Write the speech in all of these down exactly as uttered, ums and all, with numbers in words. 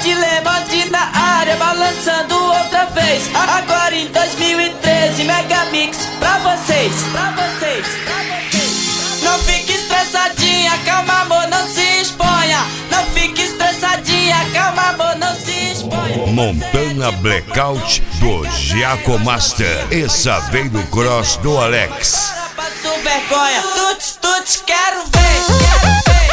Dilemante na área, balançando outra vez. Agora em dois mil e treze, Megamix pra vocês, pra vocês, pra vocês. Não fique estressadinha, calma amor, não se exponha. Não fique estressadinha, calma amor, não se exponha. Montana Blackout do Giaco Master. Essa vem do cross do Alex. Agora passo vergonha, tuts, tuts, quero ver, quero ver, quero ver.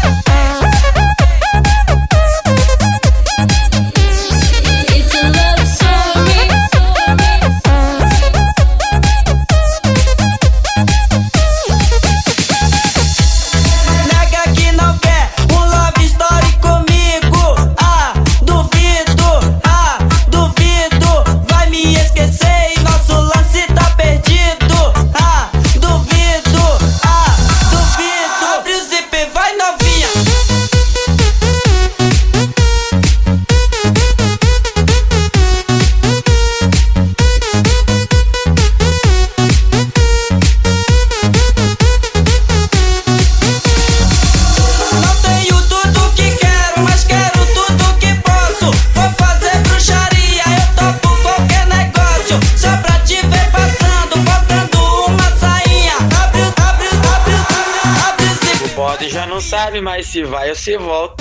Já não sabe mais se vai ou se volta.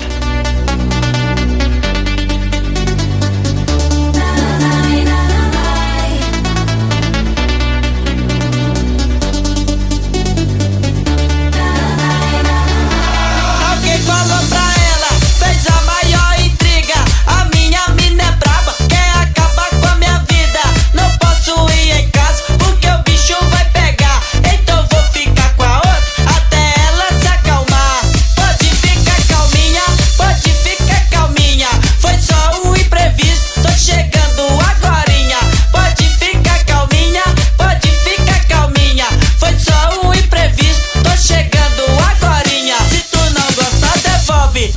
Alguém falou pra ela, fez a maior intriga. A minha mina é braba, quer acabar com a minha vida. Não posso ir em casa porque o bicho vai pegar. Então vou ficar com a outra até ela se acalmar. Pode ficar calminha, pode ficar calminha. Foi só um imprevisto, tô chegando agorinha. Pode ficar calminha, pode ficar calminha. Foi só um imprevisto, tô chegando agorinha. Se tu não gostar, devolve.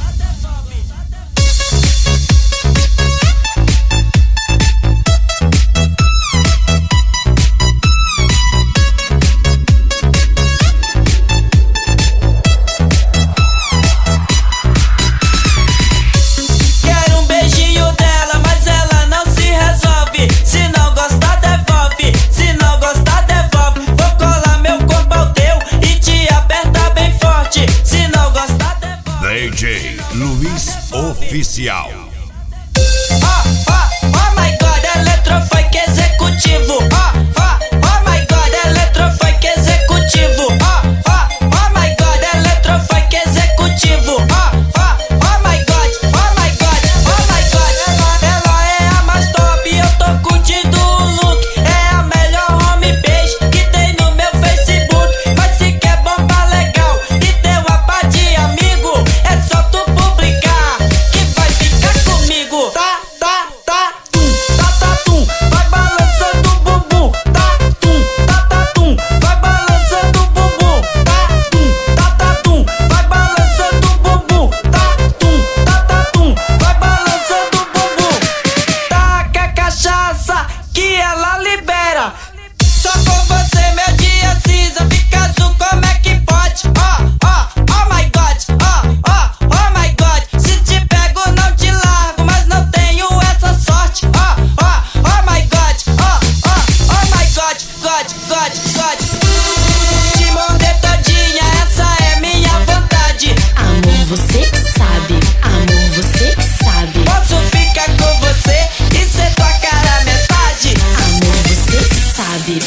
Quero um beijinho dela, mas ela não se resolve. Se não gostar, devolve. Se não gostar, devolve. Vou colar meu corpo ao teu e te apertar bem forte. Se não gostar, devolve. D J Luiz Oficial. Oh, oh, oh my god, eletrofunk executivo. Oh, oh, oh my god, eletrofunk executivo. Oh, oh, oh my god, eletrofunk executivo. Oh, oh, oh my god, oh my god, oh my god. Ela, ela é a mais top, eu tô curtindo o look. É a melhor homepage que tem no meu Facebook. Mas se quer bomba legal e ter uma pá de amigo, é só tu publicar que vai ficar comigo. Tá, tá, tá, tum, tá, tá, tum, vai balançando o bumbum. Tá, tum, tá, tá, tum, vai balançando o bumbum. Tá, tum, tá, tá, tum, vai balançando o bumbum. Tá, tum, tá, tá, tum, vai balançando o bumbum. Taca a cachaça que ela libera. Só com você meu dia cinza fica azul, como é que pode? Oh, oh, oh my god, oh, oh, oh my god. Se te pego não te largo, mas não tenho essa sorte. Oh, oh, oh my god, oh, oh, oh my god, god, god, god. Te morder todinha, essa é minha vontade. Amor, você que sabe. Amor, você que sabe. Posso ficar com você e ser tua cara metade. Amor, você que sabe.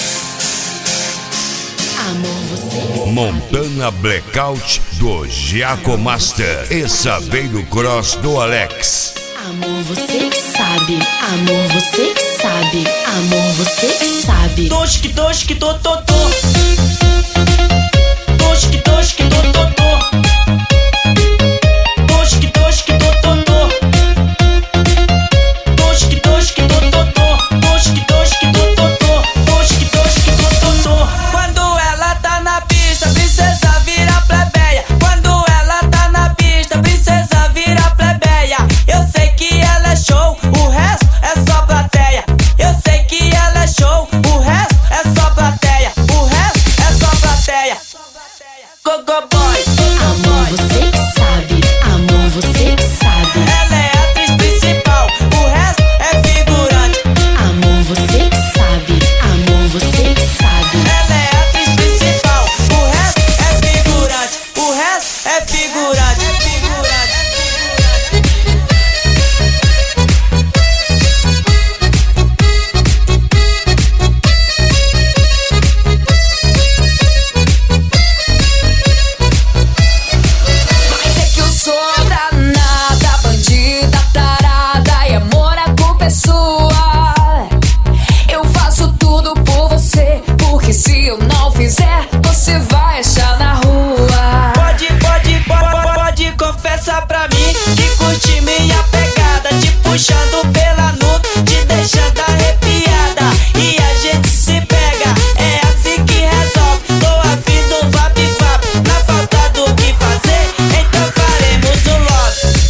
Amor, você que sabe. Montana Blackout do Giaco Master. Essa vem do cross do Alex. Amor, você que sabe. Amor, você que sabe. Amor, você que sabe. Tosque, tosque, to, to, to. Tosque, tosque, to, to, to. Tosque, tosque, to, to, to. Tosque, tosque, to, to, to. Tosque, tosque, to, to, to. Tosque, tosque, to, to, to. Quando ela tá na pista, princesa vira plebeia. Quando ela tá na pista, princesa vira plebeia. Eu sei que ela é show, o resto é só plateia. Eu sei que ela é show, o resto é só plateia. O resto é só plateia. Go, go, boy. Amor, não fizer, você vai achar na rua. Pode, pode, pode, pode, confessa pra mim que curte minha pegada, te puxando pela nuca, te deixando arrepiada. E a gente se pega, é assim que resolve. Tô afim do vap-vap, na falta do que fazer, então faremos o love.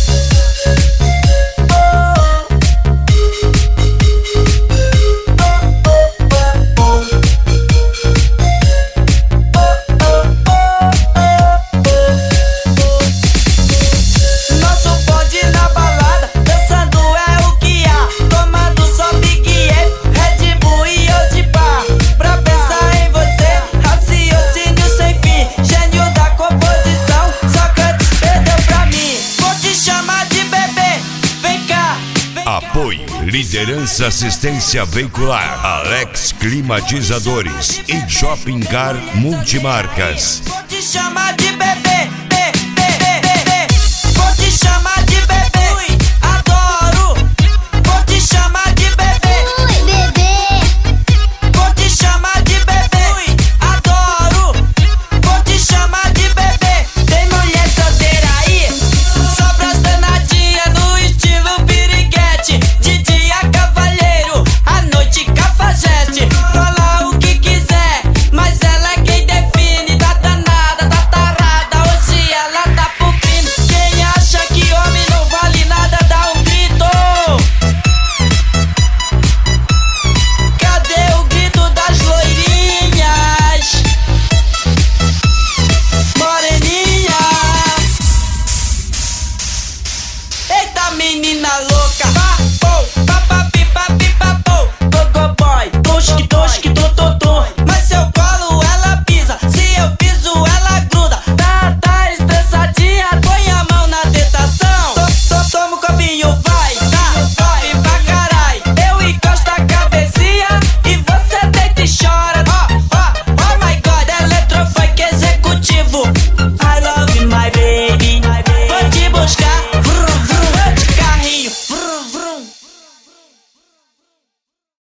Nosso bonde na balada, dançando é o que há, tomando só Big F, Red Bull e Old Bar. Pra pensar em você, raciocínio sem fim, gênio da composição, Sócrates perdeu pra mim. Vou te chamar de bebê, vem cá, vem cá. Apoio Liderança Assistência Veicular, Alex Climatizadores e Shopping Car Multimarcas. Vou te chamar de bebê, bebê, bebê, bebê. Vou te chamar